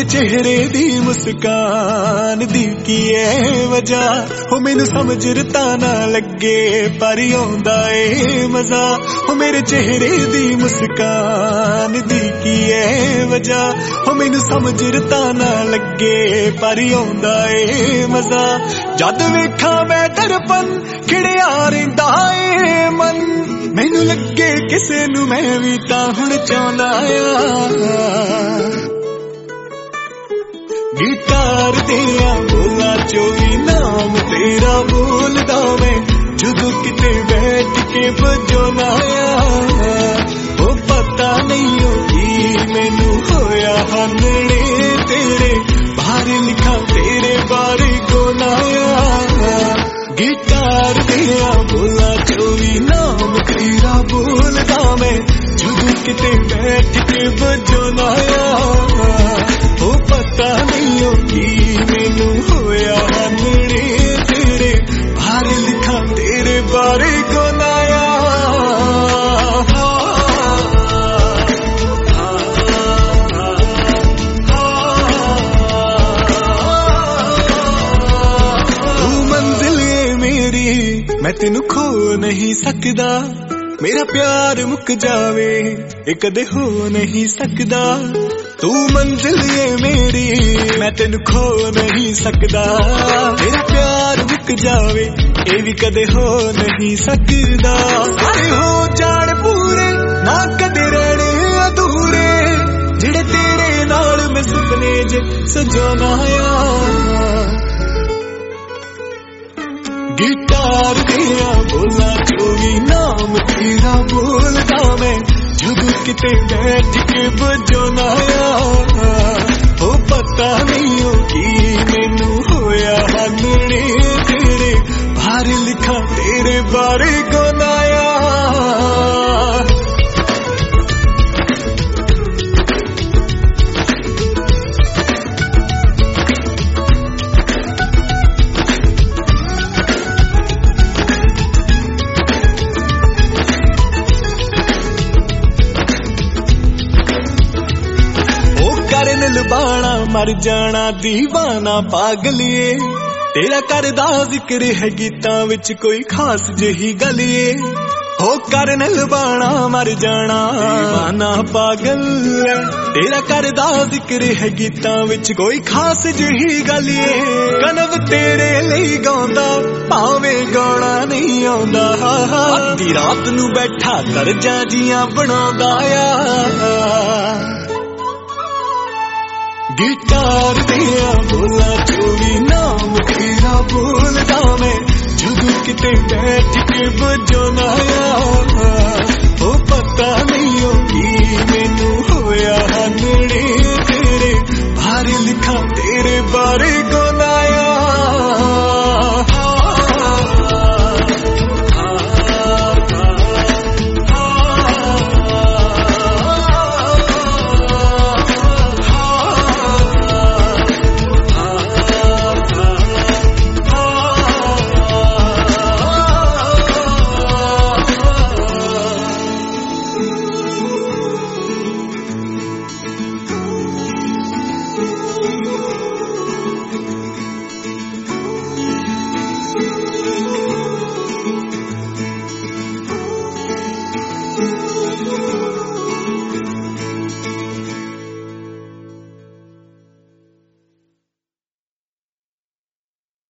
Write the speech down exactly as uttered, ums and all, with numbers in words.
चेहरे दी मुस्कान दी की है वजह हो मैनू समझ रता ना लगे पर आउंदा ए मजा हो मेरे चेहरे दी मुस्कान दी की है वजह हो मैनू समझ रता ना लगे पर आउंदा ए मजा जद वेखा मैं दरपन खिड़िया रहिंदा ए मन मैनू लगे किसे नू मैं भी तां हुण चाहुंदा आ गिटार दिया बोला चोवी नाम तेरा बोलदा मैं जदों किते बैठ के बजोनाया ओ पता नहीं होगी मैनू होया हनड़े तेरे बारे लिखा तेरे बारे गोनाया गिटार दिया बोला चोवी नाम तेरा बोलदा मैं जदों किते बैठ के बजोनाया ओ पता नहीं होगी मैनू होया हनड़े तेरे बारे लिखा तेरे बारे गोनाया तू मंजिल है मेरी मैं तेनू खो नहीं सकदा मेरा प्यार मुक जावे ये कदे हो नहीं सकदा तू मंजिल है मेरी मैं तेनू खो नहीं सकदा मेरा प्यार मुक जावे ये भी कदे हो नहीं सकदा सारे हो जान पूरे ना कदे रहने अधूरे जेड़े तेरे नाल मैं सुपने च सजोनाया गिटार दिया बोला चोवी नाम तेरा बोलदा मैं जदों किते बैठ के बजोनाया ओ पता नहीं होगी मैनू होया हनड़े तेरे बारे लिखा तेरे बारे गोनाया लबाना मर जाना दीवाना पागलिए तेरा करदा जिक्र है गीतां विच कोई खास जही गलिए हो करन लबाना मर जाना दीवाना पागल तेरा करदा जिक्र है गीतां विच कोई खास जही गलिए कनव तेरे लई गाउंदा भावे गाना नहीं आउंदा अद्धी रात नू बैठा तरजा जियां बनाउंदा आ गिटार दिया बोला चोवी नाम तेरा बोलदा मैं जदों किते बैठ के बजोनाया ओ पता नहीं होगी मैनू होया हनड़े तेरे बारे लिखा तेरे बारे गोनाया